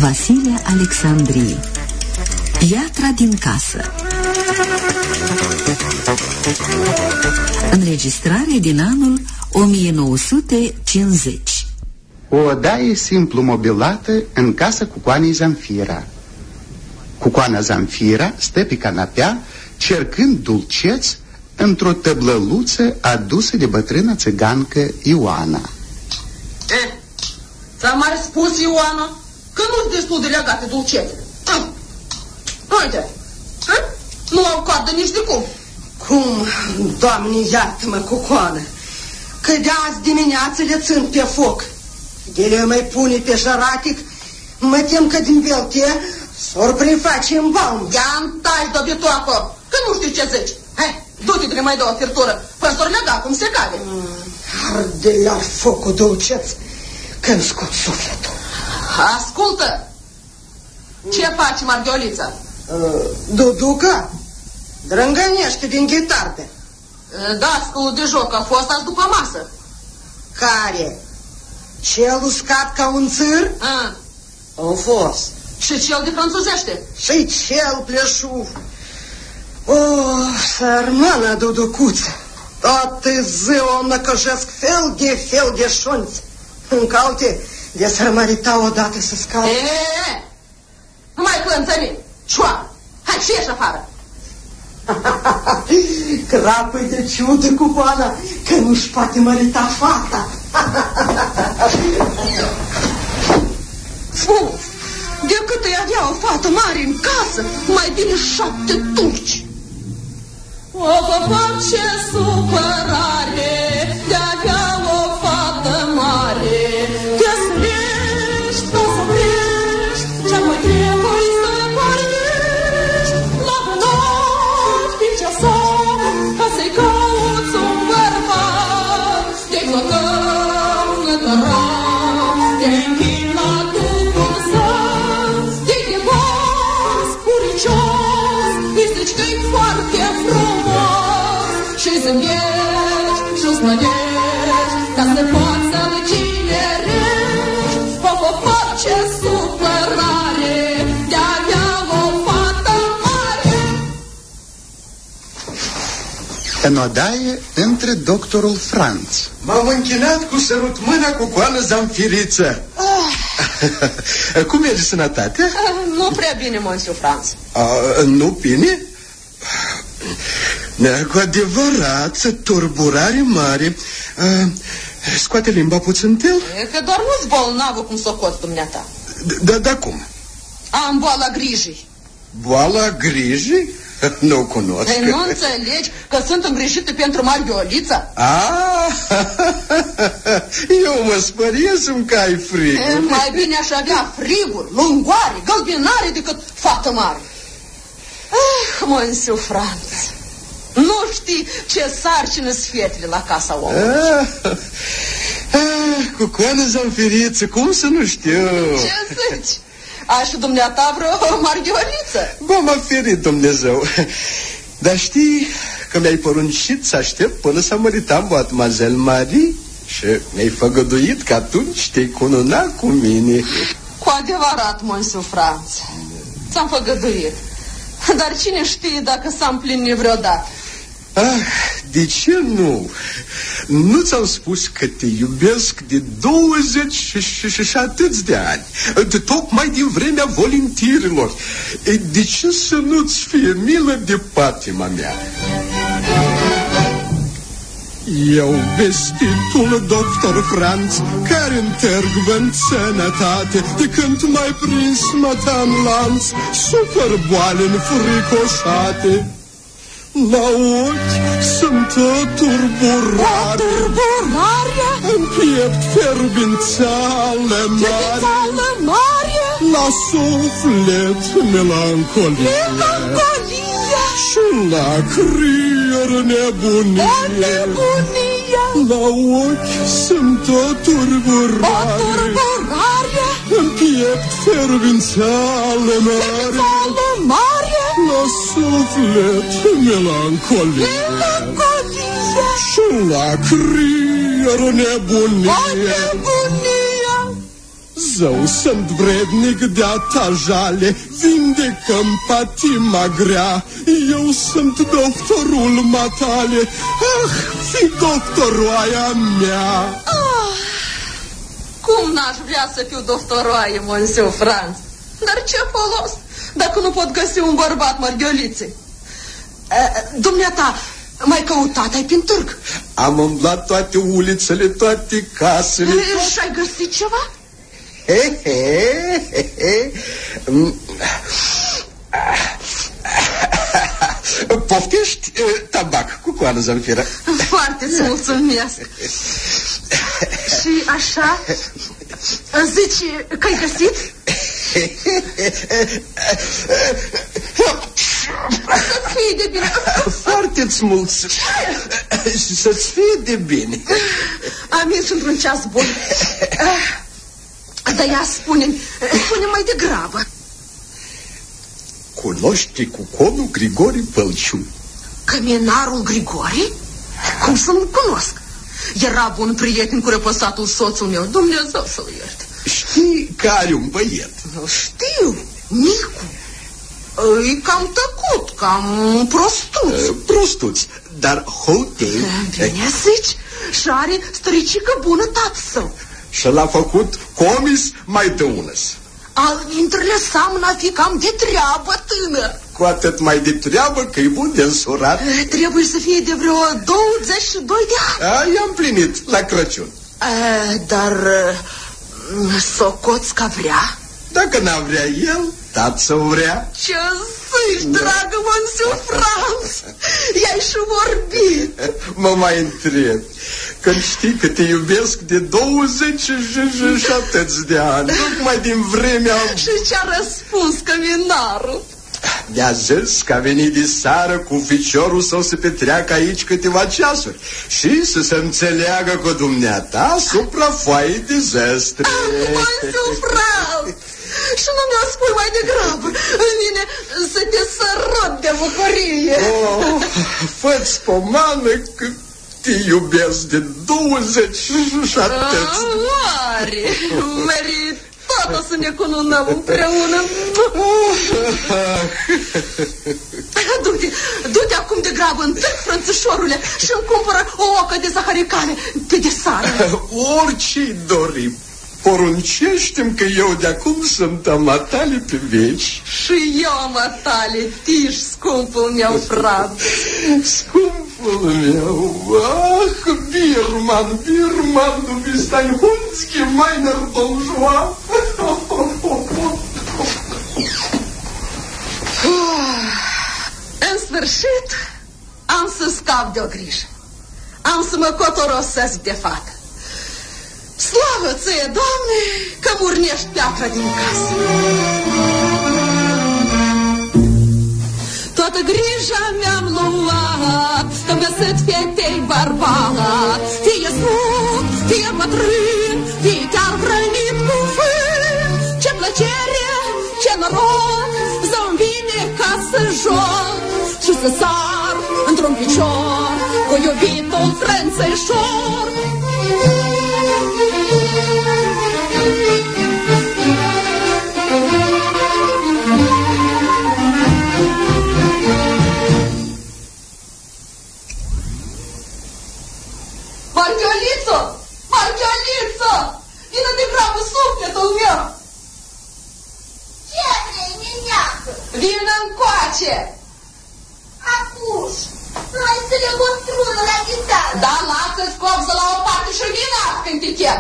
Vasile Alexandrii. Piatra din casă. Înregistrare din anul 1950. O odaie simplu mobilată în casa Cucoanei Zamfira. Cucoana Zamfira stă pe canapea cercând dulceți într-o tăblăluță adusă de bătrâna țigancă Ioana. Ți-am mai spus, Ioana, că nu-s destul de legate dulcețele. Uite, nu au coadă nici de cum. Cum, Doamne, iartă-mă, Cucoană, că de azi dimineață le țin pe foc. De le mai pune pe jaratic, mă tem că din belte s-or preface în balm. Ia-mi tai dobitoacă, că nu știu ce zici. Hai, du-te de le mai dă o firtură, până s-or lega cum se cade. Arde la focul dulceț, când scot sufletul. Ascultă, ce faci, Marghiolița? Duduca drângănește din ghitarde. Dascălul de joc a fost azi după masă. Care? Cel uscat ca un țâr? A fost. Și cel de franțuzește? Și cel pleșuf. Sărmana Duducuță, toată ziua o năcăjesc fel de șunți. Încă alte de s-ar mărita odată să scape. Nu mai plânțăni, șoară. Hai și ieși afară. Crapă-i de ciudă, Cucoana, că nu-și poate mărita fata. Decât îi avea o fată mare în casă, mai bine 7 turci. O face supărare de avea o fată mare. Te sărești, te sărești, ce mai trebuie să pornești. La noapte pe ceasor, ca să-i cauți un bărbat. Te clăcăm, ne tărăm, te închin la Duhul Său. Te chemăm spuricios, îi zici că-i foarte frumos. Și zâmbești și-ți nădești, ca să poți să-l cinerești. O face supărare de avea o fată mare. În odaie intră doctorul Franț. M-am închinat cu sărut mâna Cucoană Zamfiriță. Cum merge sănătatea? Nu prea bine, monsieur Franț. Nu bine? Cu adevărat, turburare mare. Scoate limba puțin tel? E că doar nu-ți bolnavă cum socoți dumneata. Da, cum? Am boala grijii. Boala grijii? Nu o cunosc. Nu înțelegi că sunt îngrijită pentru Marghiolița? Eu mă spăriesem că ai friguri. Mai bine aș avea friguri, lungoare, gălbinare decât fată mare. Monsieur Franț, nu știi ce sarcină-s fetele la casa omului. Cucoană Zamfiriță, cum să nu știu? Ce zici? Ai și dumneata vreo Marghioliță? M-a ferit Dumnezeu. Dar știi că mi-ai poruncit să aștept până să măritam Mademoiselle Marie și mi-ai făgăduit că atunci te-ai cununa cu mine. Cu adevărat, monsieur Franț, ți-am făgăduit. Dar cine știe dacă s-a împlinit vreodată? De ce nu? Nu ți-am spus că te iubesc de 20 și atâți de ani, tocmai din vremea voluntirilor. De ce să nu-ți fie milă de patima mea? Eu, vestitul doctor Franț, care în târg vând sănătate, de când mai prins măta în lanț, sufăr boale înfricoșate. La ochi sunt o turburare, în piept fierbințeală mare, la suflet melancolie, și la crier nebunie. La ochi sunt o turburare, în piept fierbințeală mare, la suflet melancolie, și la crier nebunie. Dumnezeu, sunt vrednic de-a ta jale, vindecă-mi patima grea. Eu sunt doctorul matale, ah, fi doctoroaia mea. Cum n-aș vrea să fiu doctoroaie, Monsieur Franz? Dar ce folos dacă nu pot găsi un bărbat, Mărghiolițe? Dumneata, mai căutat ai prin târg? Am umblat toate ulițele, toate casele. Și-ai găsit ceva? Poftești tabac cu coană, Zamfira? Foarte-ți mulțumesc. Și așa, zici că-ai găsit? Să-ți fie de bine. Foarte-ți mulțumesc. Și să-ți fie de bine. Am ieșit într-un ceas bun. Dar ia spune-mi mai degrabă. Cunoști cuconul Grigori Pălciu? Căminarul Grigori? Cum să nu cunosc? Era bun prieten cu răpăsatul soțul meu. Dumnezeu să-l ierte. Știi că are un băiet? Știu, Micu. E cam tăcut, cam prostuț. Prostuț, dar hotei. Bine zici. Și are stricică bună tată său. Și l-a făcut comis mai dăunăs. Al-intrele seamănă a fi cam de treabă tânăr. Cu atât mai de treabă că e bun de însurat. Trebuie să fie de vreo 22 de ani. I-am plinit la Crăciun. Dar socoți că vrea? Dacă n-a vrea el, tatăl vrea. Ce zici, dragă Monsieur Franz? I-ai și vorbit. Mă mai întreb. Când știi că te iubesc de 27 de ani, tocmai din vremea... Și ce-a răspuns căminarul? Mi-a zis că a venit de seară cu ficiorul său să petreacă aici câteva ceasuri și să se înțeleagă cu dumneata supra foaiei de zestre. Monsieur Franz! Și nu mi-o spui mai degrabă. În mine să te sărut de bucurie. Fă-ți pomană că te iubesc de 27. Oare, merit tot o să ne cununăm împreună. Du-te acum de grabă în târg, frățișorule, și îmi cumpără o ocă de zaharicale pe desară. Orice-i dorim. Poruncește-mi că eu de acum sunt amatale pe veci. Și eu amatale, tiș, scumpul meu, Franz. Scumpul meu, Birman, du bist ein hundsgemeiner bourgeois. În sfârșit, am să scap de o grijă. Am să mă cotorosesc de fată. Slavă ție, Doamne, că murnești piatra din casă. Toată grija mi-am luat, că-mi găsit fetei bărbat. Fie smut, fie bătrân, fie chiar vrănit cu vânt. Ce plăcere, ce noroc, să-mi vine ca să joc și să sar într-un picior cu iubitul frănțășor. Marghioliță! Marghioliță! Vină de grabă sufletul meu! Ce vrei, neneacă? Vină încoace! Acuș, hai să le o strună la chitară. Da, lasă-ți copză la o parte și vină când te chem.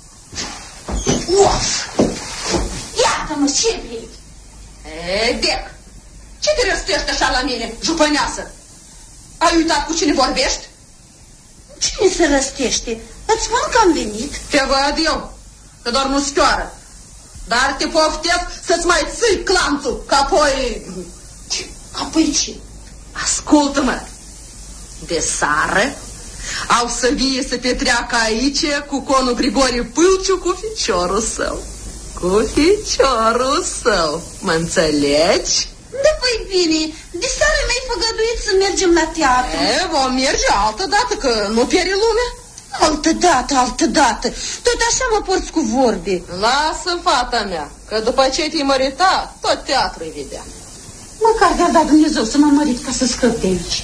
Of! Iată-mă, ce vrei? Dec, ce te răstești așa la mine, jupăneasă? Ai uitat cu cine vorbești? Cine se răstește? Îți spun că am venit. Te văd eu, că doar nu stioară. Dar te poftesc să-ți mai ții clanțul, că apoi... Apoi ce? Ascultă-mă, de seară au să vie să petreacă aici cu conul Grigori Pâlciu cu ficiorul său. Cu ficiorul său, mă înțelegi? Da, păi bine, de seară mi-ai făgăduit să mergem la teatru. Vom merge altă dată, că nu pieri lumea. Altă dată. Tot așa mă porți cu vorbe. Lasă, fata mea, că după ce te-ai mărita, tot teatru-i vedea. Măcar de-a dat Dumnezeu să mă mărit ca să scăp de aici.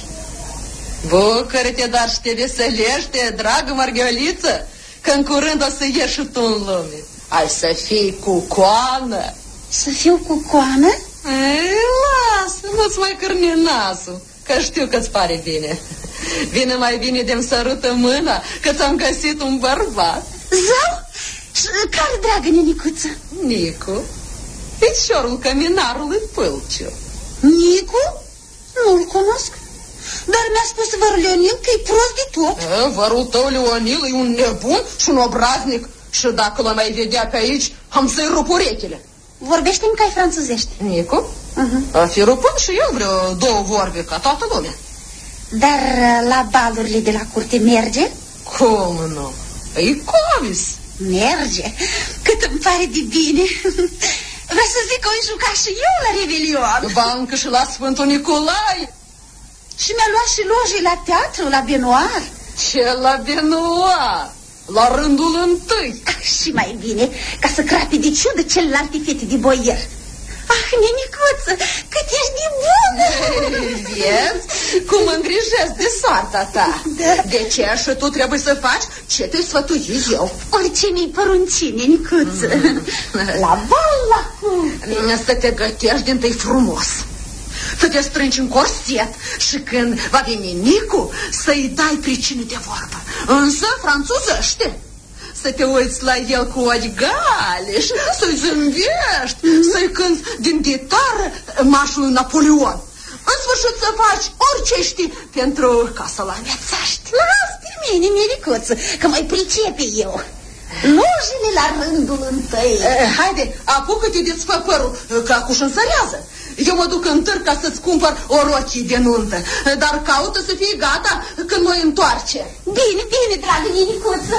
Bucură-te, dar și te veselește, dragă Margăliță, că în curând o să ieși și tu în lume. Ai să fii cucoană. Să fiu cucoană? Ei, lasă, nu-ți mai cârni nasul, că știu că-ți pare bine. Vine mai bine de-mi sărută mâna, că ți-am găsit un bărbat. Zău? Și care, dragă nenicuță? Nicu, piciorul căminarului Pâlciu. Nicu? Nu-l cunosc. Dar mi-a spus văr Leonil că e prost de tot. Vărul tău Leonil e un nebun și un obraznic. Și dacă l mai vedea pe aici, am să-i rup urechile. Vorbește-mi ca-i franțuzește. Nicu? A fi rupând și eu vreo două vorbe ca toată lumea. Dar la balurile de la curte merge? Cum nu? E comis. Merge. Cât îmi pare de bine. Vreau să zic că o juca și eu la Revelion. Ba încă și la Sfântul Nicolae. Și mi-a luat și lojii la teatru, la Benoar. Ce la Benoar? La rândul întâi. Și mai bine, ca să crape de ciudă celelalte fete de boier. Ah, nenicuță, cât ești de bună! Vezi cum mă îngrijesc de soarta ta. Da. De ce și tu trebuie să faci ce te sfătui eu? Orice mi-i porunci, nenicuță. La bal, la curte. Să te gătești din-tâi frumos, să te strângi în corset și când va veni Nicu să-i dai pricină de vorbă, însă franțuzește. Să te uiți la el cu ochi gale și să-i zâmbești, să-i cânti din gitară marșul lui Napoleon. În sfârșit să faci orice știi pentru ca să-l amețești. Lasă-te mine, nenicuță, că mai pricepe eu. Lojile la rândul întâi. Haide, apucă-te de-ți fă părul, că acuși însărează. Eu mă duc în târg ca să-ți cumpăr o rochie de nuntă, dar caută să fie gata când mă întoarce. Bine, dragă nenicuță.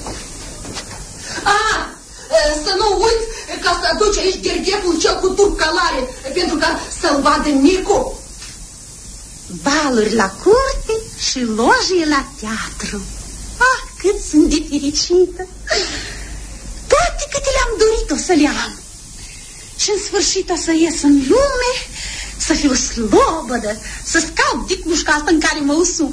Să nu uiți ca să aduci aici ghergheful cel cu turc călare, pentru ca să-l vadă Nicu. Baluri la curte și lojii la teatru. Ah, cât sunt de fericită. Toate câte le-am dorit o să le am. Și în sfârșit o să ies în lume, să fiu slobodă, să scap de cușca asta în care mă usuc.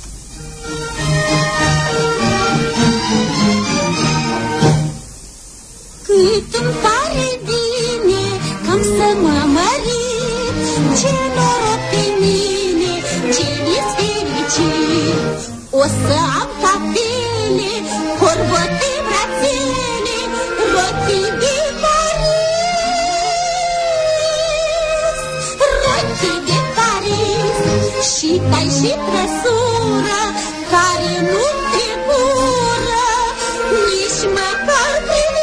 Cât îmi pare bine că-am să mă mărit, ce noroc pe mine, ce mi-s fericit. O să am capele, corbote, brațele, rochii de Paris, și tai și trăsură, care nu tremură, nici măcar prin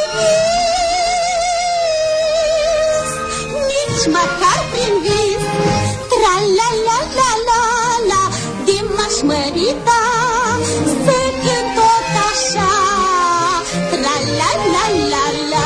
vis, nici măcar prin vis. Tra-la-la-la-la-la, de m-aș mărita, să cânt tot așa. Tra-la-la-la-la.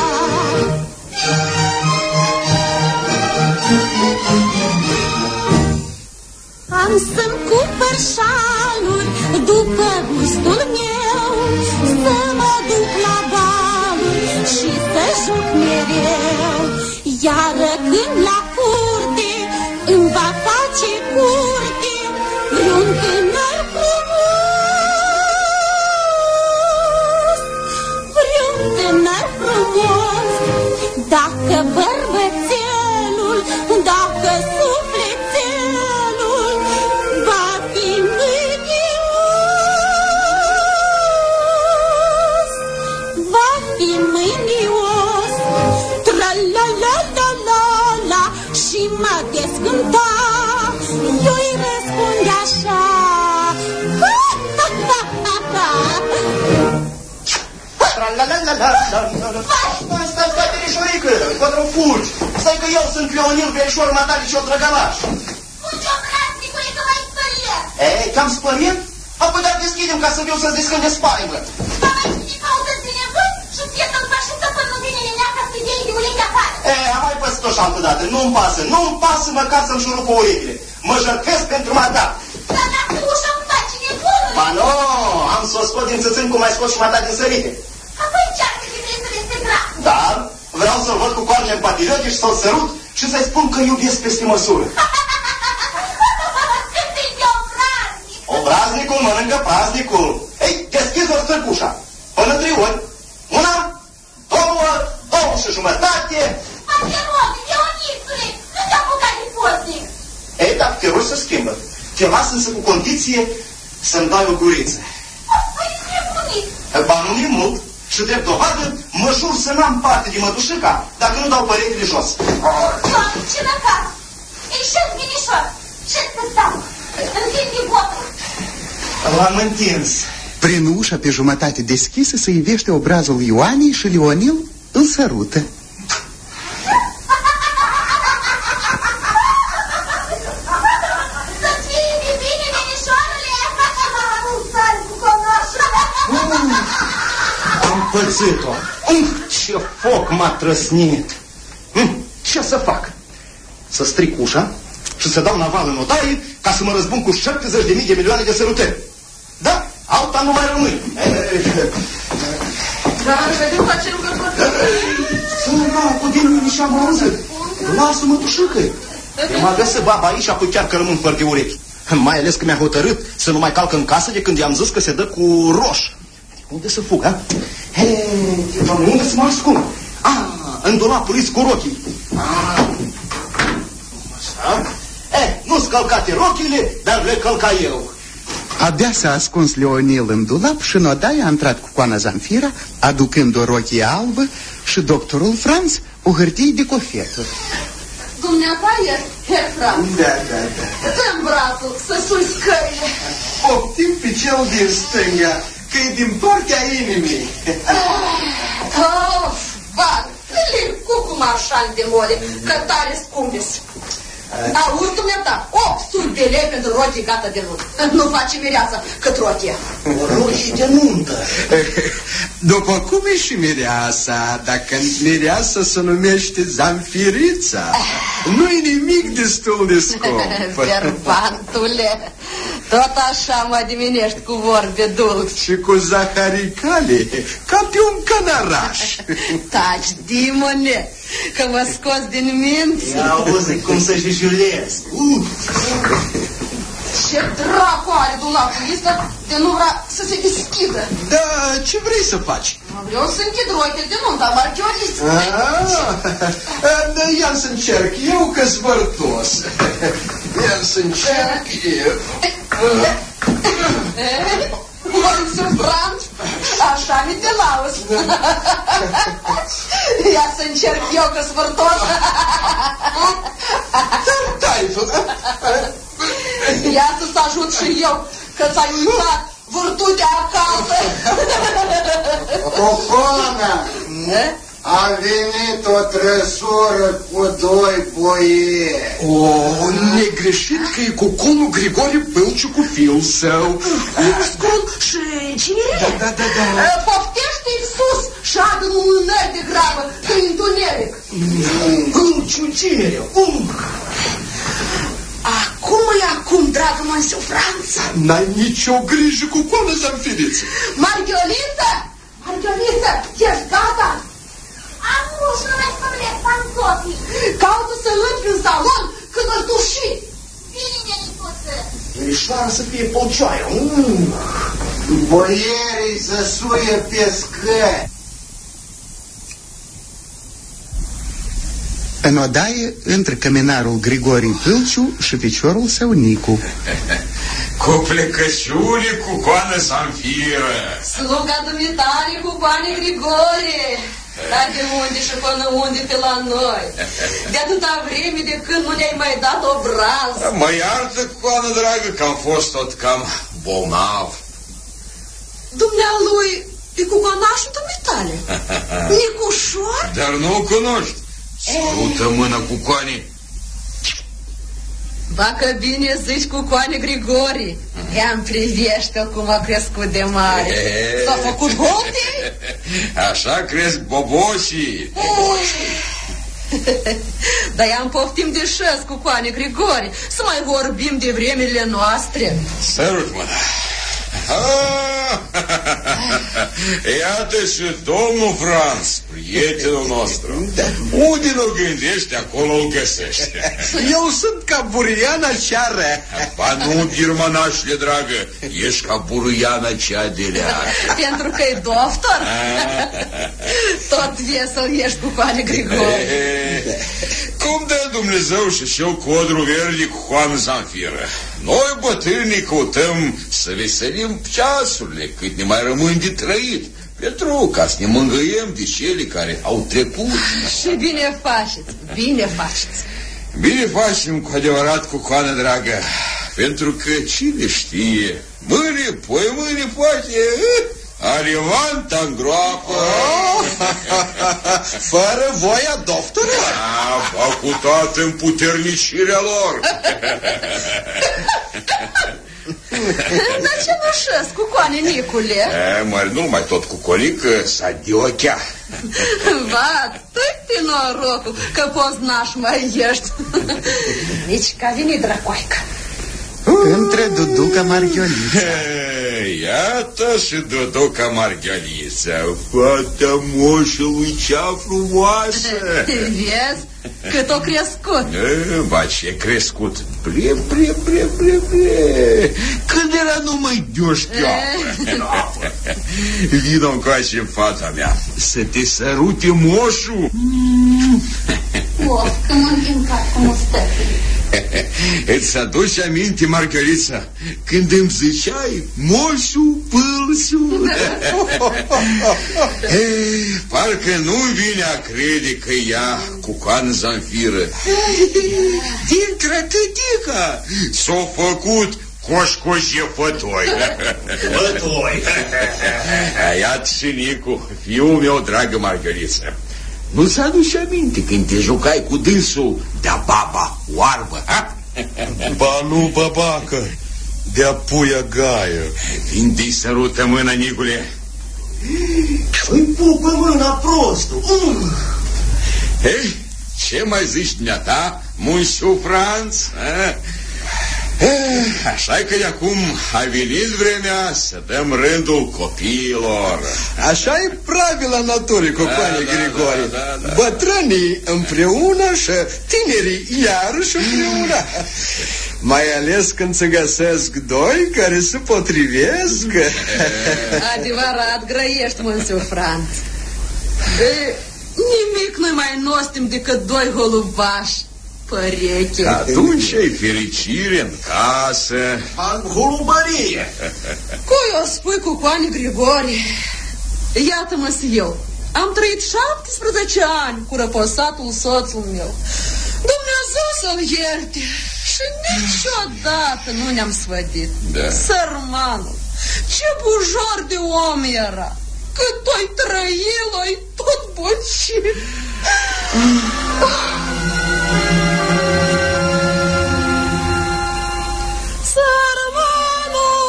Am să-mi cumpăr șaluri după gustul meu, să mă duc la baluri și să joc mereu. Iar când la curte îmi va face curte vreun tânăr frumos, vreun tânăr frumos. Dacă bărbățelul, dacă sufletelul va fi mânios, va fi mânios. Tra-la-la-la-la-la, și mă descânta, eu-i răspunde așa. Stai, verișorică, încotro fugi. Stai că eu sunt Leonil, verișor matale și o drăgălaș. Fugi, obraznicule, că m-ai spăriet. Ei, te-am spăriet? Apoi dar deschidem ca să viu să-ți descânde spaimă. Ba mai știi caută ținevânt și ție să-mi pășută până vine leneaca să iei de ulechi afară. Ei, mai păsit-o și altădată, nu-mi pasă măcar să-mi șurupă urechile. Mă jărcesc pentru mandat. Dar dacă ușa îmi faci nebunul, Ba nu, am să o scot din țățân cum ai scos jumătate din sărite. Apoi cearcă că trebuie să este grav. Dar vreau să-l văd cu coarnele în patiliote și să-l sărut și să-i spun că iubesc peste măsură. Când ești obraznic. Obraznicul mănâncă praznicul. Ei, deschizi-o stârcușa. Până 3 ori. 1, 2 și jumătate. Am te rog, Dionisule, nu te apuca de postnic. Ei, dar te rog să schimbă. Te las însă cu condiție să-mi dai o guriță. Păi ești nebunit. Ba nu e mult și drept dovadă mă jur să n-am parte de mătușica dacă nu dau păretele jos. Doamne, ce năcaz. Ieșesc, minișor. Ce-ți stau? Întinde botul. L-am întins. Prin ușa pe jumătate deschisă se ivește obrazul Ioanei și Leonil îl sărută. Să-ți fie bine, minișoarele. Sari cu conoșul. Am pățit-o. Ce foc m-a trăsnit. Ce să fac? Să stric ușa și să dau naval în odaie ca să mă răzbun cu 70.000 de milioane de sărutări. Da? Alta nu mai rămâi. Dar vedem la ce rugători. Să nu vreau cu din nici am auzit. Lasă-mă, tușică. M-a găsit baba aici și apoi chiar că rămân fără de urechi. Mai ales că mi-a hotărât să nu mai calc în casă de când i-am zis că se dă cu roș. Unde să fug, ha? Hei, doamne, unde să mă ascund? În dulapul lui cu rochii. Așa. Nu-s călcate rochile, dar le călca eu. Abia s-a ascuns Leonil în dulap și în odaie a intrat Cucoana Zamfira, aducând o rochie albă și doctorul Franț o hârtie de cofetă. Dumneata e, Herr Franz. Da. Dă-mi brațul să sui scările. Optim pe cel din stânga, că e din partea inimii. Of, bag, limbi cu marșani de more, că tare scumbis. Auzi, dumneata, 800 de lei pentru rochie gata de nuntă. Nu face mireasa cât rochie. O rochie de nuntă. După cum e și mireasa, dacă mireasa se numește Zamfirița, nu-i nimic destul de scump. Verbantule, tot așa mă diminești cu vorbe dulci. Și cu zaharicale, ca pe un cănăraș. Taci, dimone, că mă scos din minți. Ia auzi cum să jujulezi. Ce dracu are dulapul ăsta de nu vrea să se deschidă. Da, ce vrei să faci? Vreau să închid rochie de nuntă, marchioriți. Ia să încerc eu, că-s vărtos. Ia să încerc eu. Mulțumesc, așa mi te lauzi. Ia să încerc eu, că-s vărtos. Ia să-ți ajut și eu, că ți-ai uitat vârtutea acasă. Cucoana, a venit o trăsură cu 2 boieri. O, negreșit că e cuconul Grigore Pâlciu cu fiul său. Scund și cine e? Da. Poftește-i sus și adă mânări de grabă, că-i întuneric. Pâlciu cine? Acum, dragă măsiu Franț. N-ai nicio grijă, Cucoană Zamfiriță. Margherita, ești gata? Am ușă, nu mai spălesc pantofii. Caută să intri în salon când îl tuși. Bine, Nicuță. Verișoară să fie polcioaie. Boierii să suie pe scări. În odaie intră căminarul Grigori Pâlciu și piciorul său Nicu. Cu plecăciune, Cucoană Zamfiră. Sluga dumitare cu banii Grigore. Dar de unde și până unde pe la noi? De atâta vreme de când nu ne-ai mai dat obraz. Mă iartă, Cucoană dragă, că am fost tot cam bolnav. Dumnealui e cucoanașul dumitale. Nicușor? Dar nu-l cunoști. Sărută mâna Cucoane. Bacă bine zici Cucoane Grigori. Ia-mi privește cum a crescut de mare. S-a făcut bote? Așa cresc bobocii. Dar i-am poftim de șes, Cucoane Grigori, să mai vorbim de vremurile noastre. Sărut mâna. Iată și domnul Franz, prietenul nostru. Unde nu gândește, acolo îl găsește. Eu sunt ca Buriana cea rea. Ba nu, birmanașule dragă, ești ca Buriana cea de rea. Pentru că e doctor. Tot vesel ești cu Coane Grigore. Cum dă Dumnezeu și eu codru verde cu Coană Zamfiră. Noi bătrânii căutăm să veselim ceasurile cât ne mai rămân de trăit, pentru ca să ne mângâiem de cele care au trecut. Și bine faceți, bine faceți. Bine facem cu adevărat, cu Coană dragă, pentru că cine știe, mâine, poate, Alevanta în groapă. Fără voia doctorului? Ba cu toată împuternicirea lor. Dar ce nu șăs cu Coane, Nicule? Mări, nu mai tot cu colică, s-a diochea. Va, tăi-te norocul că poznaș mai ești. Nici ca vine dracoaica. Între Duduca Marghiolița. Iată și Duduca Marghiolița, fata moșului cea frumoasă. Vezi? Cât o crescut. Ba ce crescut? Ble. Când era numai de-o-șchioapă. Vino încoace, fata mea, să te sărute moșul. Of, că m-am ghimpat cu mustării. Îți aduci aminte, Margărița, când îmi ziceai moșu, pâlșu? Parcă nu-mi vine a crede că ea cu Coană Zamfiră dintre tătica s-a făcut coșcoșe fătoi. Fătoi. Iată și Nicu, fiul meu, dragă Margăriță, nu-ți aduci aminte când te jucai cu dânsul de-a baba oarbă, ha? Ba nu, babacă, de-a puia gaie. Vinde-i sărută mâna, Nicule. Îi pupă mâna, prostul. Ce mai zici dumneata, munșu Franț? Așa că de acum a venit vremea să dăm rândul copiilor. Așa e pravila naturii cu Coane Grigore. Da. Bătrânii împreună și tinerii iarăși împreună. Mai ales când se găsesc doi care se potrivesc. Adevărat, grăiești, mânsiu Franț. Nimic nu mai nostim decât doi holubași păreche. Atunci ai fericire în casă. Holubărie. Cui o spui cu Coane Grigore? Iată-mă eu. Am trăit 17 ani cu răposatul soțul meu. Dumnezeu să-l ierte. Și niciodată nu ne-am sfădit. Da. Sărmanul, ce bujor de om era. Cât o-i trăi, l-o-i tot bocit. Sărmanul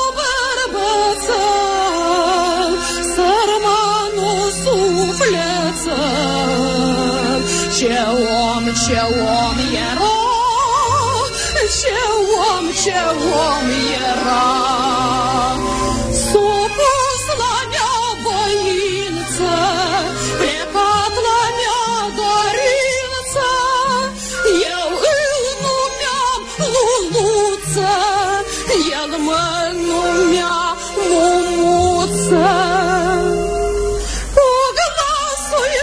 bărbățăl, sărmanul suflețăl, ce om era, ce om era. Supus la neavoință, plecat la neadorință, eu îl numeam Luluță, el mă numea Mumuță. Cu glasul-i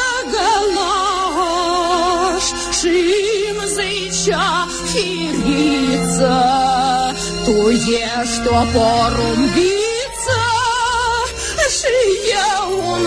drăgălaș și-mi zicea Firiță, tu ești o porumbiță și eu un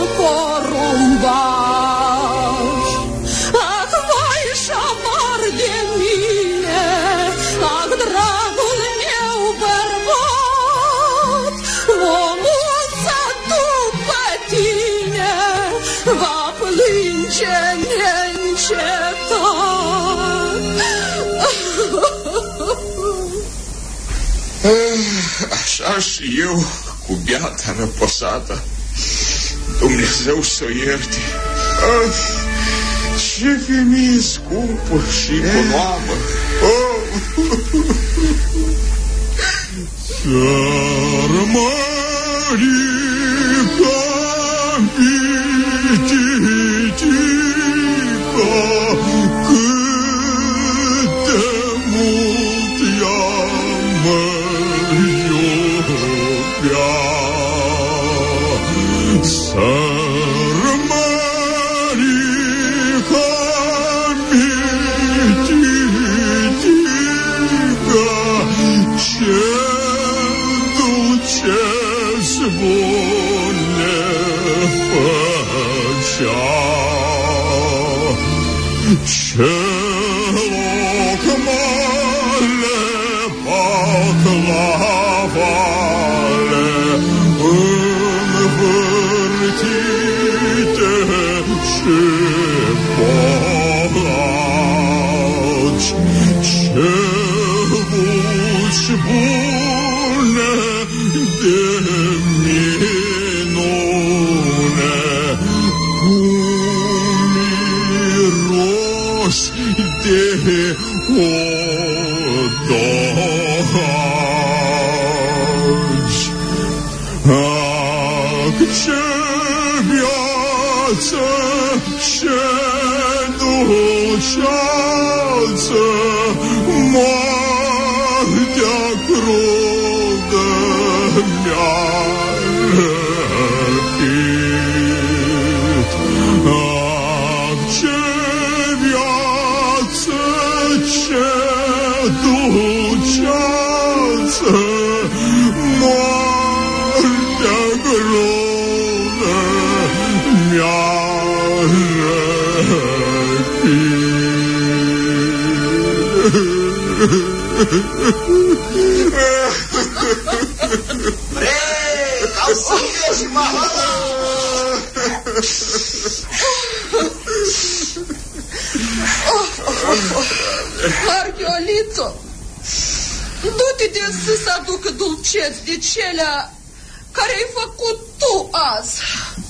porumbaș. Ach, vai și-amar de mine, ach, dragul meu bărbat, omuța după tine va plânge neîncetat. Așa și eu cu beata răposată, Dumnezeu să o ierte. Ce femeie scumpă și economă. Sărmărica mititică, cât de mult ea mă iubea. Sărmărica mititică, ce dulce-s bune făcea. Ce loc mare pac la vale, învârtite și bogaci. Ce voci bune de minune, cu miros de odoci. Ac, ce viață, ce dulceață, moartea crudă mi-a răpit. Ac, ce viață, ce dulceață, moartea crudă mi-a Vrei, au sânge și mahala! Marghiolito, du-te de sus să aducă dulceți de celea care ai făcut tu azi.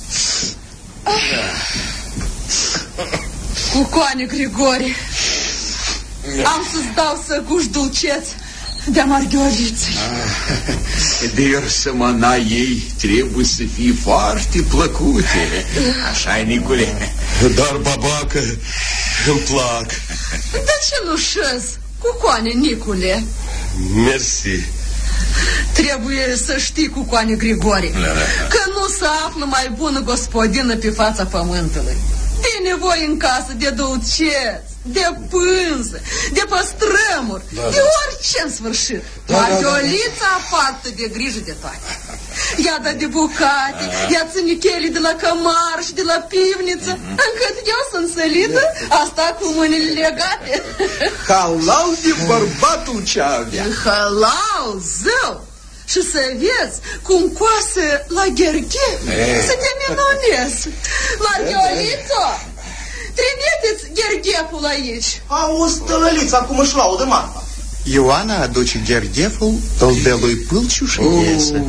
Cucoane Grigore, am să-ți dau să guși dulceți de-a Marghioliței. De sămâna ei trebuie să fie foarte plăcute. Așa-i, Nicule? Dar, babacă, îmi plac. De ce nu șezi, Cucoane Nicule? Mersi. Trebuie să știi, Cucoane Grigore, că nu se află mai bună gospodină pe fața pământului. De nevoie în casă de dulceți, de pânză, de păstrămuri, de orice în sfârșit. Marghiolița apartă de grijă de toate. Ea dă de bucate, ea ține chelii de la cămar și de la pivniță, încât eu sunt sălită, asta cu mâinile legate. Halau de bărbatul ce avea. Halau, zău! Și să vezi cum coasă la gherghe, să te minunezi. Marghiolito, trimiteți ghergheful aici. Auzi, tălălița, cum își laudă marfa. Ioana aduce ghergheful, îl dă lui Pâlciu și iese.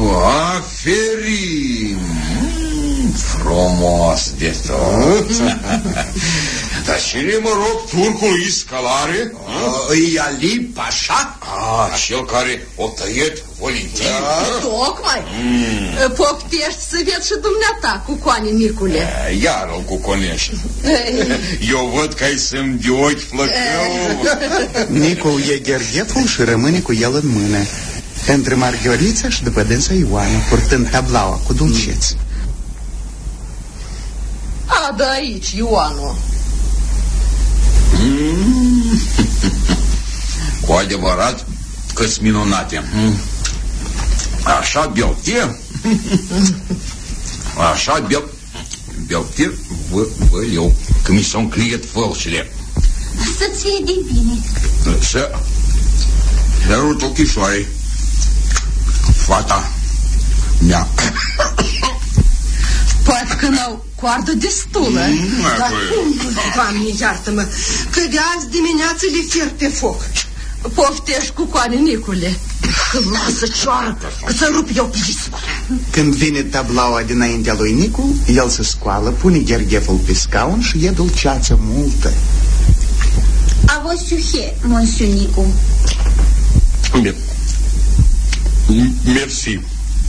Aferin! Frumos de tot. Dar cine, mă rog, turcul Iscalare? Îi Ali Pașa? Cel care o tăiet Valentin? Tocmai. Poftești să vezi și dumneata, Cucoane Nicule. Iar o cuconești. Eu văd că ai semn de ochi flăcău. Nicul e ghergheful și rămâne cu el în mână, între Marghiolița și după dânsa Ioana, purtând tablaua cu dulceți. Adă aici, Ioanu. Cu adevărat că-s minunate. Așa belte. Așa belte vă eu, că mi s-au încliet fălcile. Să-ți fie de bine. Să sărut ochișoarei. Fata mea. Poate că n-au coardă destulă. Dar cum, Doamne, iartă-mă, că de azi dimineață le fier pe foc. Poftești, Cucoane Nicule. Că lasă cioară, că să rup eu piscul. Când vine tablaua dinaintea lui Nicu, el se scoală, pune ghergheful pe scaun și e dulceață multă. A vă suhe, monsiu Nicu. Mersi.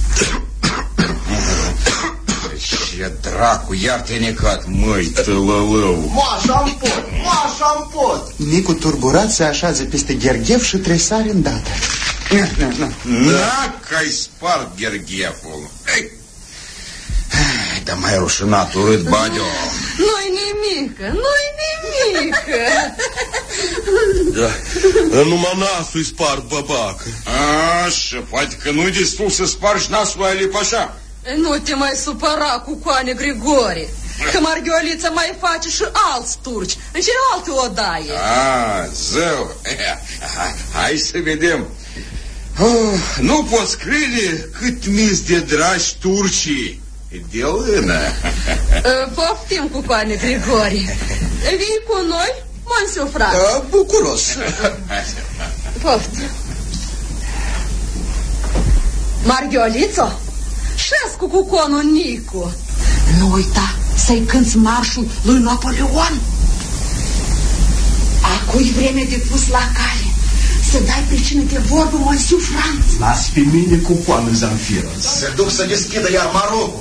Ce dracu, iar te-ai necat, măi, tălălău. Așa-mi pot. Nicu turburat se așează peste Gherghef și tresare îndată. Na, că-ai spart Ghergheful. Dar mai rușinat, urât, Badeo. Nu-i nimică. Da, numai nasul-i spart, băbacă. Așa, poate că nu-i destul să spargi nasul lui Alipașa. Nu te mai supăra, Cucoane Grigore, că Marghiolița mai face și alți turci în celelalte odaie. Zău, hai să vedem. Nu poți crede cât mi-s de dragi turcii. De lână. Poftim, Cucoane Grigore. Vii cu noi, Monsiu frate? Bucuros. Poftim. Marghioliță, șezi cu cuconul Nicu. Nu uita să-i cânți marșul lui Napoleon. Acu-i vreme de pus la cale. Să dai pricină de vorbă, Monsiu Franț. Las pe mine cu coană, Zamfira. Se duc să deschidă iar marogul.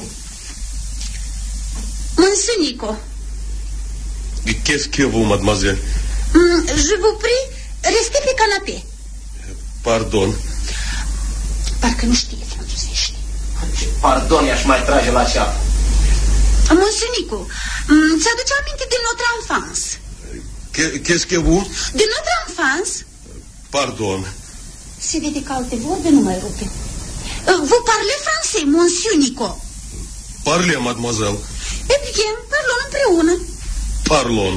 Monsieur Nico. Qu'est-ce que vous, mademoiselle? Je vous prie, restez pe canapé. Pardon. Parcă nu știe franțuzește. Pardon, i-aș mai trage la ceapă. Monsieur Nico, ți-aduce aminte de notre enfance? Qu'est-ce que vous? De notre enfance? Pardon. Se vede că alte vorbe nu mai rupe. Vous parlez français, Monsieur Nico? Parlez, mademoiselle. Eh bien, parlăm împreună. Parlon.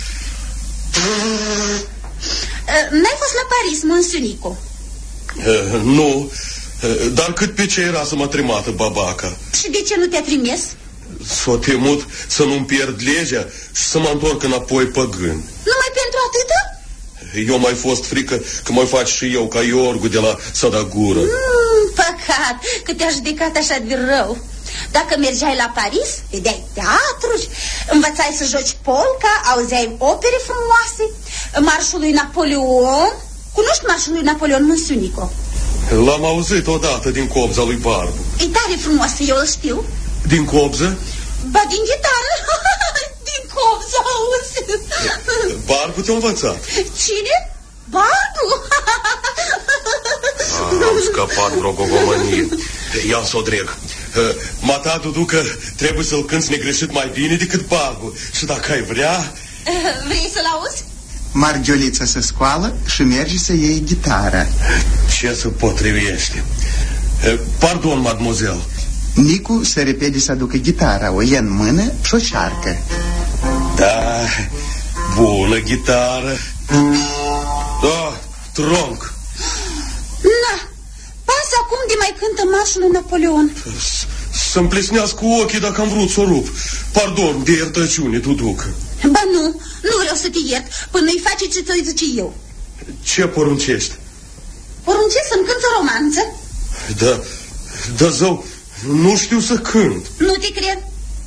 N-ai fost la Paris, Monsieur Nico? Nu, dar cât pe ce era să mă trimată babaca. Și de ce nu te-a trimis? S-o temut să nu-mi pierd legea și să mă întorc înapoi păgân. Numai pentru atâta? Eu mai fost frică că mă faci și eu ca Iorgu de la Sădagură. Păcat că te-a judecat așa de rău. Dacă mergeai la Paris, vedeai teatruri, învățai să joci polca, auzeai opere frumoase, marșul lui Napoleon. Cunoști marșul lui Napoleon, Monsieur Nico? L-am auzit odată din copza lui Barbu. E tare frumos, eu îl știu. Din copză? Ba, din gitară. Din copză, auzi. Barbu te-a învățat. Cine? Barbu? Am scăpat vreo gogomănie. Ia să o dreg. Mata, Dudu, că trebuie să-l cânți negreșit mai bine decât Barbu. Și dacă ai vrea... Vrei să-l auzi? Marghiolița se scoală și merge să iei gitara. Ce se potrivește? Pardon, mademoiselle. Nicu se repede să aducă gitara, o ia în mână și o șarcă. Da, bună gitară. Da, tronc. Na, pasă acum de mai cântă marșul lui Napoleon. Să-mi plesnească ochii dacă am vrut să o rup. Pardon, de iertăciune, Duducă. Ba nu vreau să te iert până îi face ce ți-o zice eu. Ce poruncești? Poruncesc să-mi cânți o romanță? Da, zău, nu știu să cânt. Nu te cred.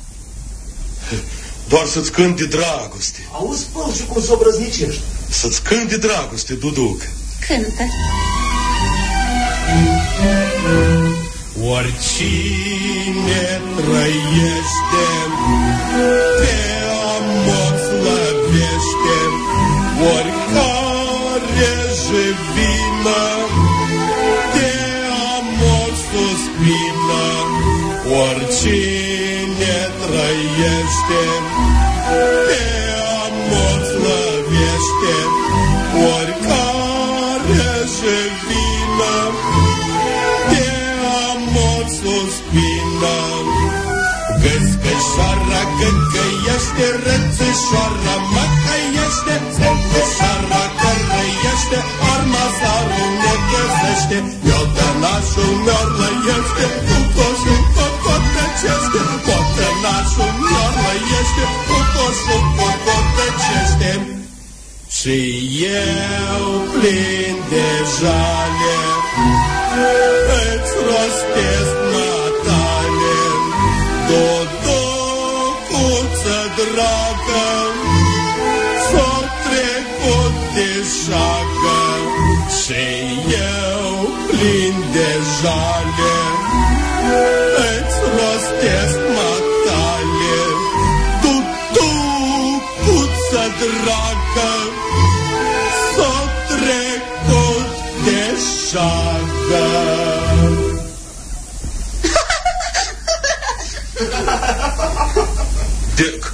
Doar să-ți cânt de dragoste. Auzi, Pălciu, cum s-o brăznicești? Să-ți cânt de dragoste, Duducă. Cântă. Oricine trăiește pe amor slăvește, oricare jevină de amor suspină. Oricine trăiește pe amor slăvește, oricare jevină de amor suspină. Găscășoara găgăiește, rățășoara măcăiește, țălcășoara cărăiește, arma zarul ne găsește. Iodănașul mi-orlăiește, cu coșul cocotăcește, cotănașul mi-orlăiește, cu coșul cocotăcește. Și eu plin de jale îți rostesc natale, Dodocuță dragă, s-o trecut de șagă. Și eu plin de jale, îți rostesc matale. Tu, puță dragă, s-o trecut de șagă. Dick.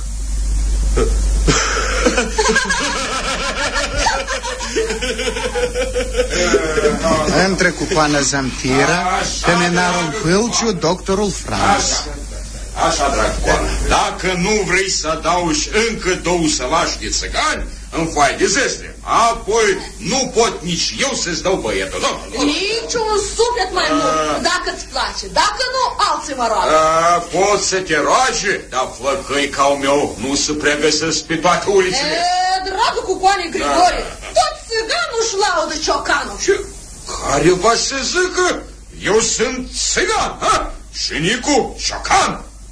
Între Cucoana Zamfira, căminarul Pâlciu, doctorul Franz. Așa, drag Cucoană, dacă nu vrei să adaugi încă 2 sălași de țigani în foaie de zestre, apoi nu pot nici eu să-ți dau băietul, da? Niciun suflet mai mult, dacă îți place. Dacă nu, alții mă roagă. Pot să te roage, dar flăcăi ca al meu nu se pregăsesc pe toate ulițele. Dragă Cucoane Grigore, tot țiganul își laudă ciocanul. Ce? Care va să zică? Eu sunt țigan, ha? Și Nicu, ciocan.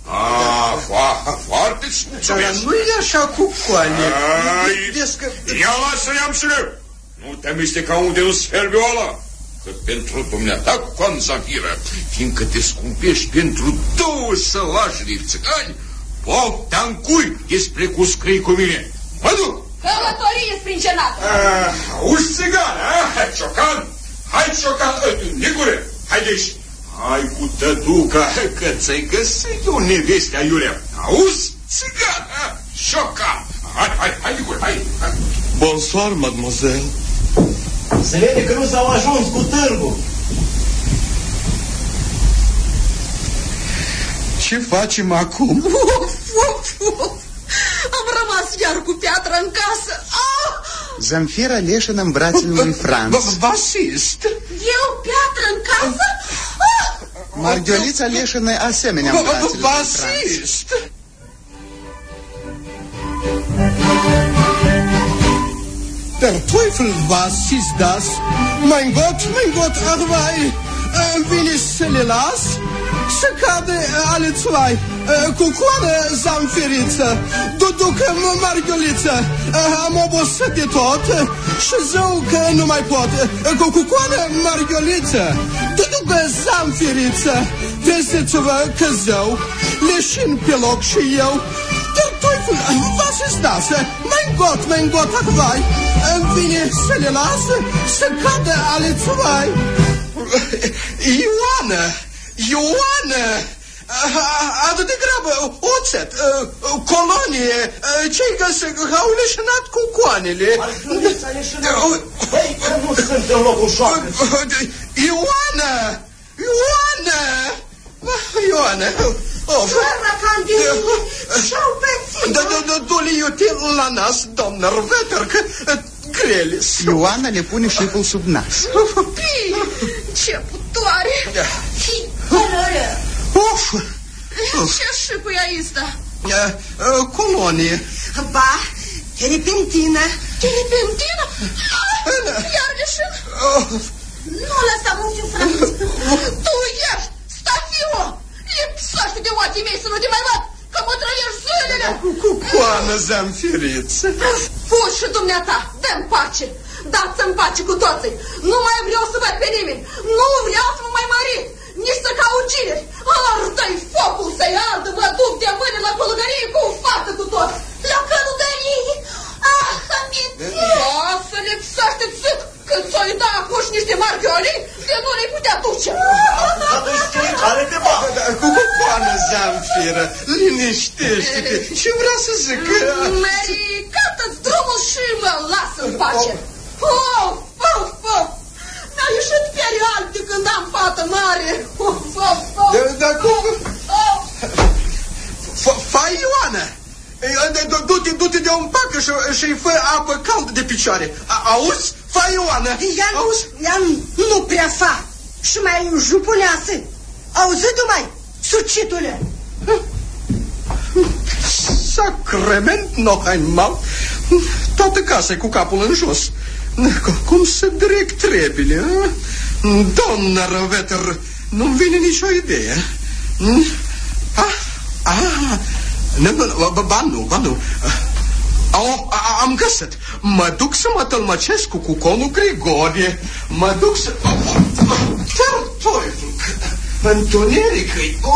Foarte îți mulțumesc. Dar nu-i așa, Cucoane. Ia lasă-i am și eu. Nu te amesteca unde nu sferbe ăla. Că pentru dumneata, Cucoană Zamfira, fiindcă te scumpești pentru 2 sălași de țigani, pofta-n cui despre cu scrii cu mine. Mă duc. Călătorie sprincenată. Auzi, țigan, ciocan? Hai, ciocan, Nicure, haideți. Hai cu tătuca, că ți-ai găsit o neveste aiurea. Auzi, țigan, ciocan. Hai, Nicure, hai. Bonsoir, mademoiselle. Se vede că nu s-au ajuns cu târgul. Ce facem acum? Am rămas iar cu piatra în casă. Zamfira leșină în brațele lui Franz. Basist. Eu piatră în casă? Marghiolița leșină asemenea în brațele lui Franz. Basist. Der Teufel, was ist das? Mein Gott, Arwei, will ich sie las? Să cade alle zwei, Cucoană Zamfiriță, Duducă Marghioliță, am obosit de tot și zău că nu mai pot. Cucoană Marghioliță, Duducă Zamfiriță, vedeți-vă că zău, leșin pe loc și eu. Der Teufel, was ist das? Mein Gott, Arwei, vine să le lasă, să cadă alle zwei. Ioană, adu de grabă oțet, colonie, cei că au leșinat cucoanele. Băi, că nu sunt în locul șoacă. Ioană. Fără candile și-au pețit. Du-le iute la nas, doamnă Rveter, că grelis. Ioana le pune șipul sub nas. Ce putoare! Ce șipul e aici? Colonie. Ba, terepentină. Terepentină? Iar leșin? Nu lăsa munchiul, Franz. Tu ești Stafio! Lipsaște de ochii mei să nu te mai văd, că mă trăiești zilele! Cucoană Zamfiriță! Fugi și dumneata, dă-mi pace! Dați-mi pace cu toții! Nu mai vreau să văd pe nimeni! Nu vreau să mă mai marit! Nici să caut gineri! Ardă-i focul să-i ardă, mă duc de mâine la călugărie cu o fată cu tot! La călugărie? Aminte! Da, să lipsaște țât! Când ți-o-i da acuși niște marghiolii, de nu le putea duce! Atunci cei care te bat! Cucoană Zamfiră, liniștește-te! Ce vrea să zică? Mary, cată-ți drumul și mă lasă în pace! Mi-a ieșit perial de când am fată mare! Dar cum? Fai, Ioană! Du-te de un pacă și-i fă apă caldă de picioare. Auzi? Fai, Ioană! Ea nu prea fa. Și mai jupuneasă. Auzi-tu mai, sucitule? Sacrement, Nohainmal. Toată casa cu capul în jos. Cum să direct trebile? Doamna Rveter, nu-mi vine nicio idee. Ba nu. Am găsit. Mă duc să mă tălmăcesc cu cuconul Grigore. Mă duc să... Teufel! întuneric.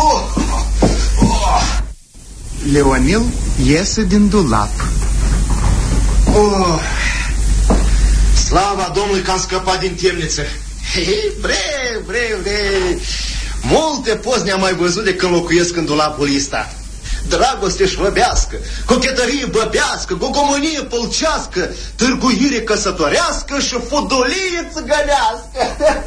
Leonil iese din dulap. Slava Domnului că am scăpat din temniță. Bre. Multe poze ne-am mai văzut de când locuiesc în dulapul ăsta. Dragoste șvăbească, cochetărie băbească, gogomănie pălcească, târguire căsătorească și fudolie țigănească.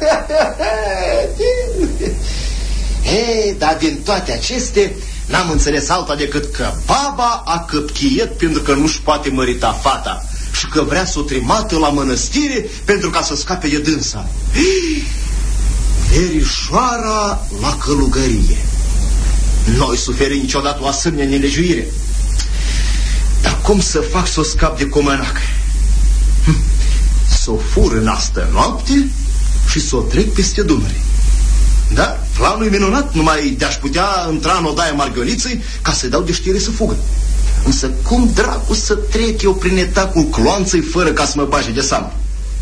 Dar din toate acestea n-am înțeles alta decât că baba a căpchiet pentru că nu-și poate mărita fata și că vrea să o trimată la mănăstire pentru ca să scape de dânsa. Verișoara la călugărie. N-oi suferi niciodată o asemenea nelejuire. Dar cum să fac să o scap de comănac? Să o fur în astă noapte și să o trec peste Dunăre. Da, planul e minunat, numai de-aș putea intra în odaia Marghioliței ca să-i dau de știre să fugă. Însă cum dracu să trec eu prin etacul cloanței fără ca să mă bage de seamă?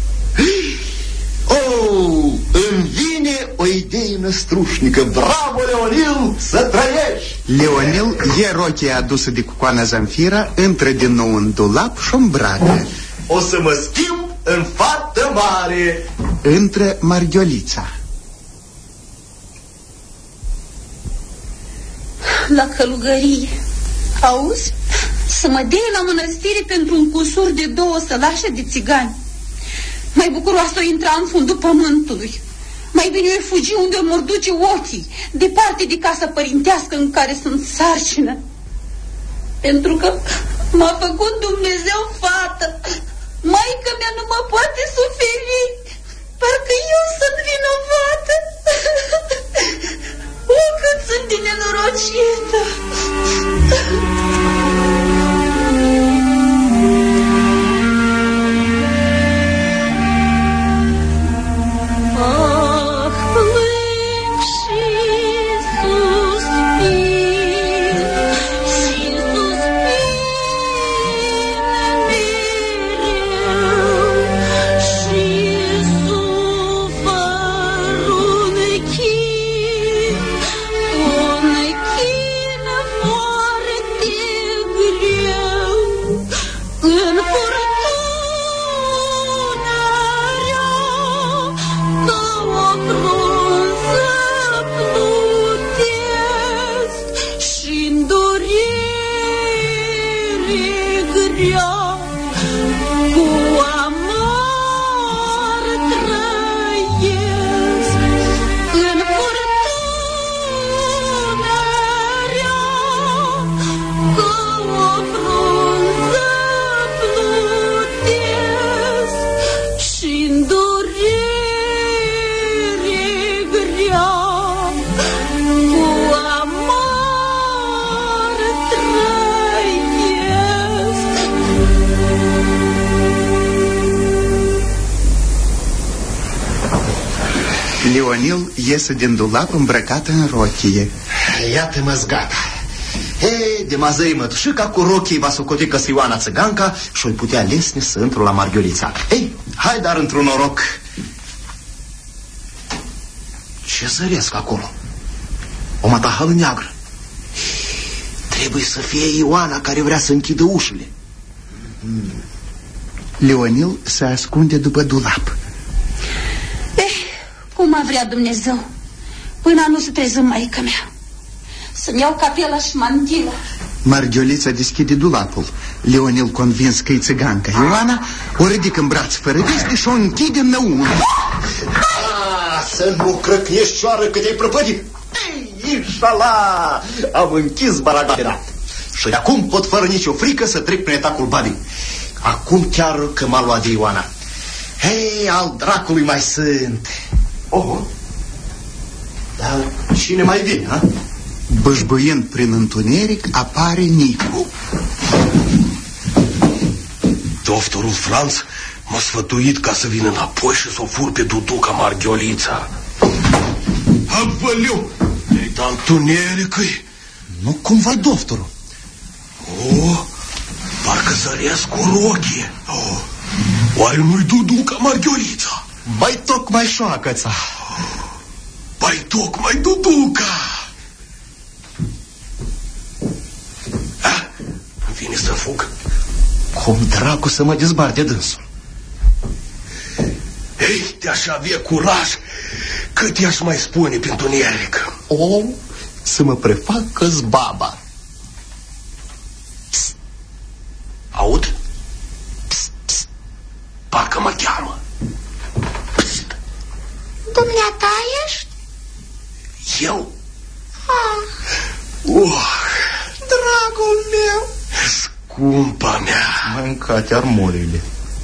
Îmi vine o idee năstrușnică. Bravo, Leonil, să trăiești! Leonil e rochia adusă de cucoana Zamfira, intră din nou în dulap și îmbracă. O să mă schimb în fată mare. Intră Marghiolița. La călugărie. Auzi? Să mă dea la mănăstire pentru un cusur de 2 sălașe de țigani. Mai bucuroasă o intra în fundul pământului. Mai bine eu fugi unde mă duce ochii, departe de casa părintească în care sunt sarcină. Pentru că m-a făcut Dumnezeu fată. Maică mea nu mă poate suferi. Parcă eu sunt vinovată. Cât sunt de nenorocită. Leonil iese din dulap îmbrăcat în rochie. Iată-mă-s gata. De mazăi mătușica cu rochii va socoti că Ioana țiganca și-o putea lesne să intru la Marghiolița. Hai dar într-un noroc. Ce zăresc acolo? O matahală neagră. Trebuie să fie Ioana care vrea să închidă ușile. Leonil se ascunde după dulap. Cum a vrea Dumnezeu, până nu se treză maică mea. Să-mi iau capela și mantila. Marghiolița deschide dulapul. Leonil, convins că-i țiganca Ioana, o ridică în braț fără veste și o închide înăuntru. Să nu crăcnești, cioară, că te-ai prăpădit. Inșala! Am închis baragatera. Și de acum pot fără nicio frică să trec prin etacul babei. Acum chiar că m-a luat de Ioana. Al dracului mai sunt. Dar cine mai vine, ha? Bășbăind prin întuneric, apare Nicu. Doctorul Franț m-a sfătuit ca să vin înapoi și să o fur pe Duduca Marghiolița. Avăleu! Ei, dar întunerică-i. Nu cumva doctorul. Parcă zăresc cu rochie. Oare nu-i Duduca Marghiolița? Bai tocmai șoacăța. Ba Mai tocmai Duduca. Vine să fug. Cum dracu să mă dezbar de dânsul? Ei, te-aș avea curaj, cât i-aș mai spune pentru întuneric. O, să mă prefac că-s baba. Psst. Aud? Psst, psst. Parcă mă cheamă. Psst. Dumneata ești? Eu? Dragul meu. Scumpa mea. Mâncate armorile.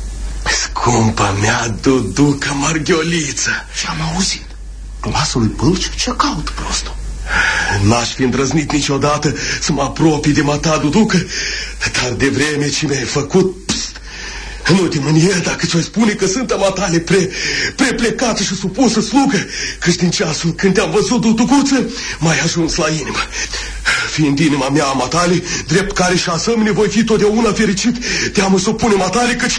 Scumpa mea, Duduca Marghioliță. Ce-am auzit? Glasul lui Pâlciu? Ce caut, prostul? N-aș fi îndrăznit niciodată să mă apropii de mata, Duducă, dar de vreme ce mi-ai făcut, nu te mânie dacă ți-o spune că sunt a matale plecată și supusă slugă, căci din ceasul când te-am văzut, Duducuță, m-ai ajuns la inimă. Fiind inima mea a matale, drept care și asemenea voi fi totdeauna fericit, te-am supune matale, căci...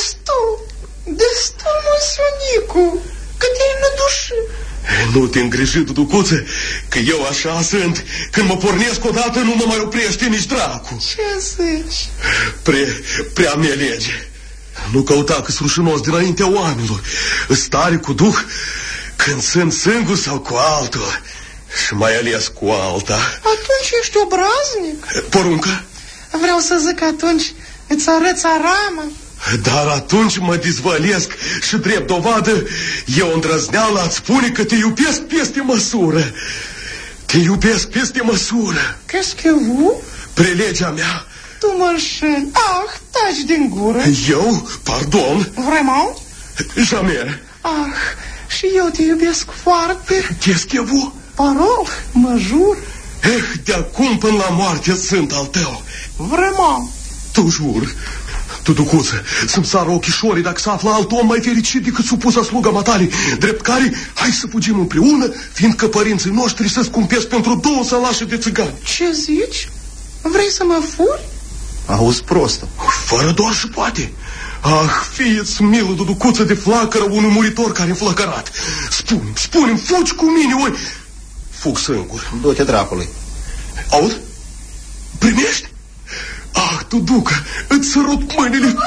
Destul, măsionicu, că te-ai nădușit. Nu te îngriji, Duducuță, că eu așa sunt. Când mă pornesc odată, nu mă mai oprește nici dracu. Ce zici? Prea mi-e lege. Nu căuta că-s rușinos dinaintea oamenilor. Stare cu duh când sunt singur sau cu altul. Și mai ales cu alta. Atunci ești obraznic. Poruncă? Vreau să zic atunci îți arăți aramă. Dar atunci mă dizvălesc și drept dovadă eu îndrăzneala îți spune că te iubesc peste măsură. Te iubesc peste măsură. Qu'est-ce que vous? Prelegea mea. Tu mă înșeli. Taci din gură. Eu? Pardon? Vraiment? Jamais. Și eu te iubesc foarte. Qu'est-ce que vous? Parol, mă jur. De acum până la moarte sunt al tău. Vraiment? Tu jur. Duducuță, să-mi sară ochișorii dacă se află alt om mai fericit decât supusa sluga matale, drept care hai să fugim împreună, fiindcă părinții noștri să scumpesc pentru 2 sălașe de țigani. Ce zici? Vrei să mă furi? Auzi, prostă. Fără doar și poate. Fie-ți milă, Duducuță, de flacără unui muritor care e flăcărat. Spune-mi, fugi cu mine, ori... Fug singur. Du-te dracului. Auzi? Primești? Duducă, îți sărut mâinile.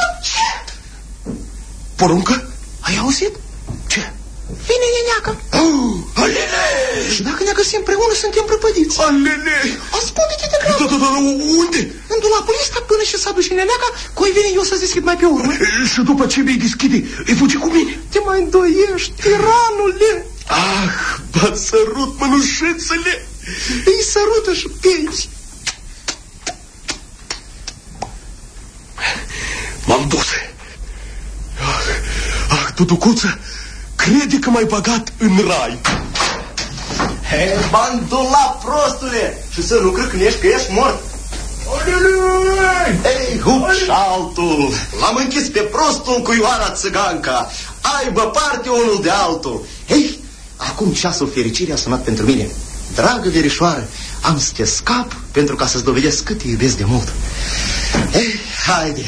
Poruncă? Ai auzit? Ce? Vine neneacă. Alele! Și dacă ne găsim împreună, suntem prăpădiți. Alele! Ascultă-te de grab. Da, unde? În dulapul ăsta până și s-a dus și neneaca, coi vine eu să deschid mai pe urmă. Și după ce mi-i deschide, îi fugi cu mine. Te mai îndoiești, tiranule. Bă, sărut mânușețele. Îi sărută și peici. M-am dus. Duducuță, crede că m-ai băgat în rai. Bandula, prostule! Și să nu crâcnești că ești mort. Ei, hup și altul. L-am închis pe prostul cu Ioana Țiganca. Aibă parte unul de altul. Ei, acum ceasul fericirii a sunat pentru mine. Dragă verișoară, am să te scap pentru ca să-ți dovedesc cât te iubesc de mult. Ei, haide.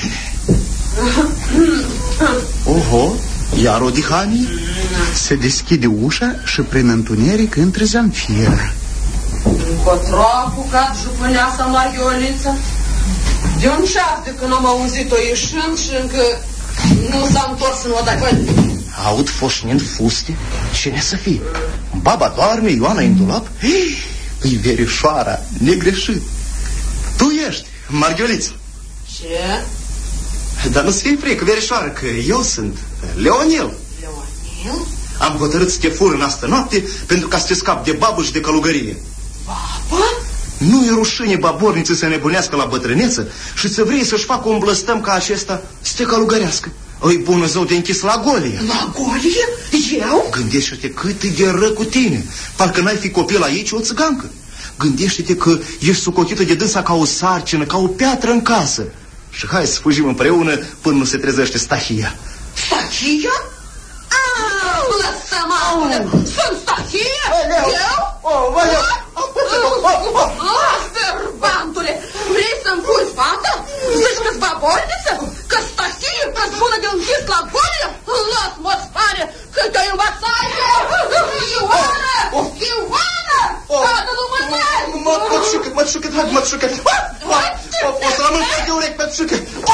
Oho, iar o dihanie. Se deschide ușa și prin întuneric intră Zamfira. Încotro a apucat jupâneasa Marghioliță. De un ceas de când am auzit-o ieșind și încă nu s-a întors în odaie. Aud foșnind fuste. Cine să fie? Baba doarme, Ioana în dulap? Îi verișoara, negreșit. Tu ești, Marghioliță. Ce? Dar nu-ți fie frică, verișoară, că eu sunt Leonel. Leonel? Am hotărât să te fur în astă noapte pentru ca să te scap de babă și de călugărie. Babă? Nu e rușine baborniță să nebunească la bătrâneță și să vrei să-și facă un blăstăm ca acesta să te călugărească. Îi bună zău de închis la golie. La golie? Eu? Gândește-te cât e de rău cu tine. Parcă n-ai fi copil aici, o țigancă. Gândește-te că ești sucotită de dânsa ca o sarcină, ca o piatră în casă. Și hai să fugim împreună până nu se trezește Stahia. Stahia? Blăstămaule! Sunt Stahia? Eu? Sterbantule! Vrei să-mi pui fata? Zici că-s baborniță? Că Stahia că-s bună de închis la golie? Las-mă-ți pare că te-ai învățat! Ioana! pătrușcă. O să rămân de urechi, pătrușcă.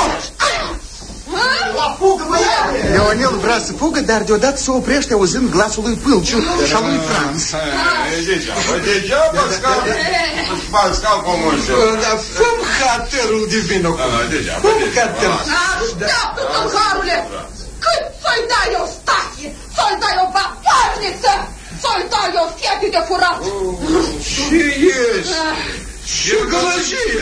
La fugă, băiate! Leonel vrea să fugă, dar deodată se oprește auzind glasul lui Pâlciu și al lui Franț. Degeaba scap comunșul. Dar fă-mi haterul divin acum. Fă-mi haterul. Așteaptă, tâlharule! Cât să-i dai o stație, să-i dai o babarniță, să-i dai o fiete de furat? Ce ești? Ce gălăgie?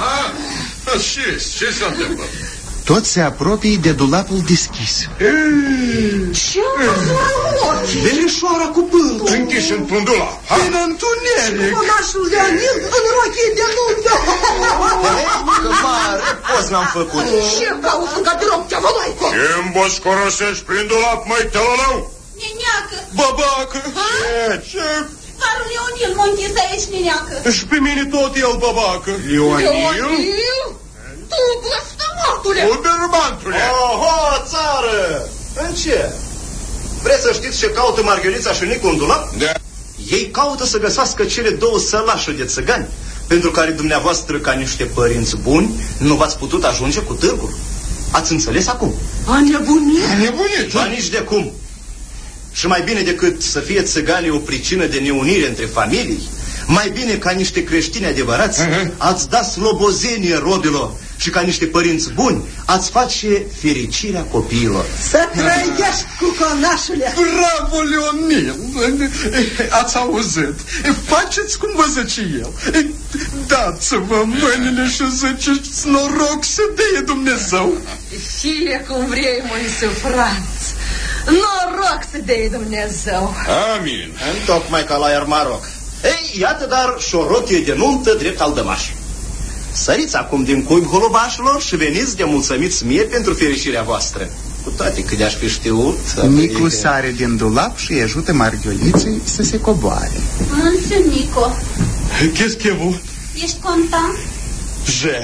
Ce se întâmplă? Toți se apropie de dulapul deschis. Ce-a văzut? Verișoara cu pândul. Închiși în pândula. În întuneric. Conașul Leonel în rochie de nuntă. Că mare post n-am făcut. Ce cauți în garderob, ceavălaico? Ce-mi boscorosești prin dulap, măi, tălălău? Neniacă! Babacă. Ce? Carul Leonil m-a închis aici, neniacă. Și pe mine tot el, babacă. Leonil? Tu, blăstămătule! Uberbantule! Oho, țară! În ce? Vreți să știți ce caută Margherița și Nicu în dulap? Da. Ei caută să găsească cele două sălașuri de țăgani, pentru care dumneavoastră, ca niște părinți buni, nu v-ați putut ajunge cu târgul. Ați înțeles acum? A nebunit? A nebunit, Ba nici de cum. Și mai bine decât să fie țăganii o pricină de neunire între familii, mai bine ca niște creștini adevărați, ați da slobozenie robilor și ca niște părinți buni ați face fericirea copiilor. Să trăiești cu conașule! Bravo, Leonil! Ați auzit? Faceți cum vă zice el. Dați-vă mâinile și ziceți noroc să dea Dumnezeu. Fie cum vrei, Moise Franț. Noroc să dea Dumnezeu. Amin. Tocmai ca la Iarmaroc. Ei, iată dar și o rochie de nuntă drept al dămaș. Săriți acum din cuib holobașilor și veniți de mulțumiți mie pentru fericirea voastră. Cu toate că de-aș fi știut... Nicu sare din dulap și îi ajută Marghioliței să se coboare. Însă, Nico, Qu'est-ce que vous? ești content? Je.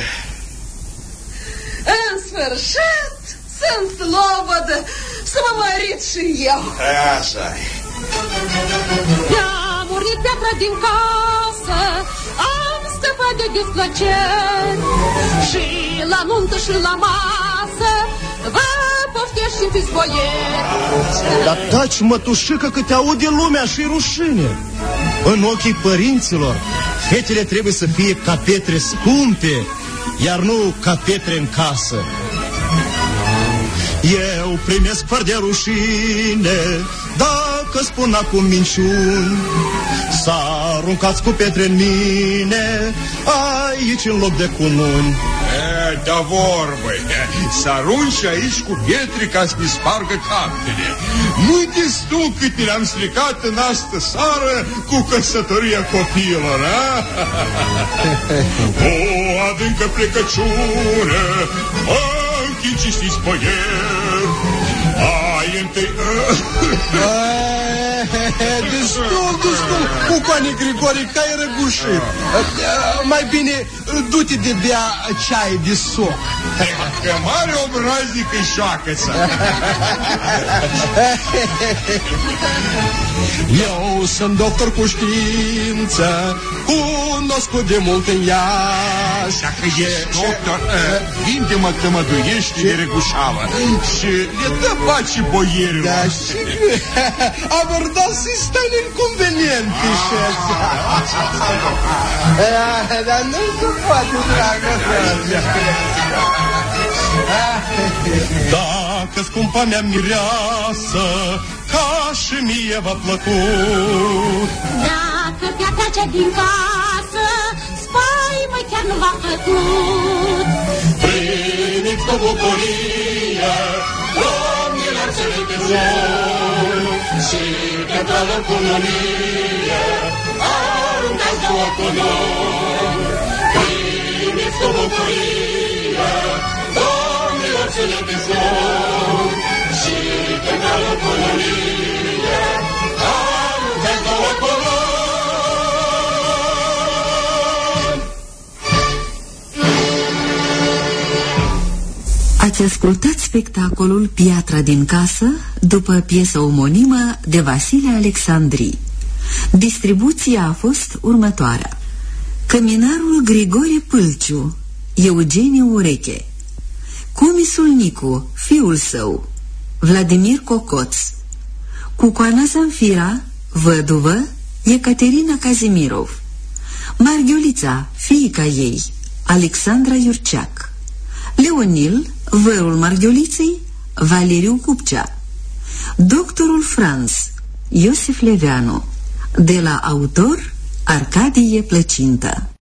În sfârșit, sunt slobodă să mă mărit și eu. Așa-i. Mi-am urnit piatra din casă, am stăpat de displăceri și la nuntă și la masă vă poftești și fiți boieri. Dar taci, mătușică, că te aude lumea și rușine. În ochii părinților, fetele trebuie să fie ca pietre scumpe, iar nu ca pietre în casă. Eu primesc fără de rușine dacă spun acum minciuni. Să aruncați cu pietre în mine aici în loc de cununi. Da vorbă, să arunci aici cu pietre ca să-mi spargă captele. Nu-i destul cât le-am stricat în astă seară cu căsătoria copiilor, a? O adâncă plecăciune, închiciți boieri, ai întâi... Destul, Cucoane Grigori, că ai răgușit. Mai bine, du-te de bea ceai de soc. Că mare obraznic îi șoacă-ți. Eu sunt doctor cu știință, cunoscut de mult în Iași. Dacă ești doctor, vinde-mă tămăduiești de regușavă și le dă pace boierilor. Da, și aborda sistem inconveniente și așa. Dar nu se poate, dragă. Dacă scumpa mea mireasă, ca și mie v-a plăcut. Dacă piatra cea din casă spaimă chiar nu v-a făcut. Primiți cu bucurie domnilor cele de jur și de dragă cununie aruncați două cununi. Primiți cu bucurie domnilor cele de jur și de dragă cununie aruncați două cununi. Ați ascultat spectacolul Piatra din casă, după piesă omonimă de Vasile Alexandri. Distribuția a fost următoarea: Căminarul Grigore Pâlciu, Eugeniu Ureche, comisul Nicu, fiul său, Vladimir Cocoț, Cucoana Zamfira, văduvă, Ecaterina Cazimirov, Marghiulița, fiica ei, Alexandra Iurceac, Leonil, vărul Marghiuliței, Valeriu Cupcea, Doctorul Franz, Iosif Leveanu, de la autor Arcadie Plăcintă.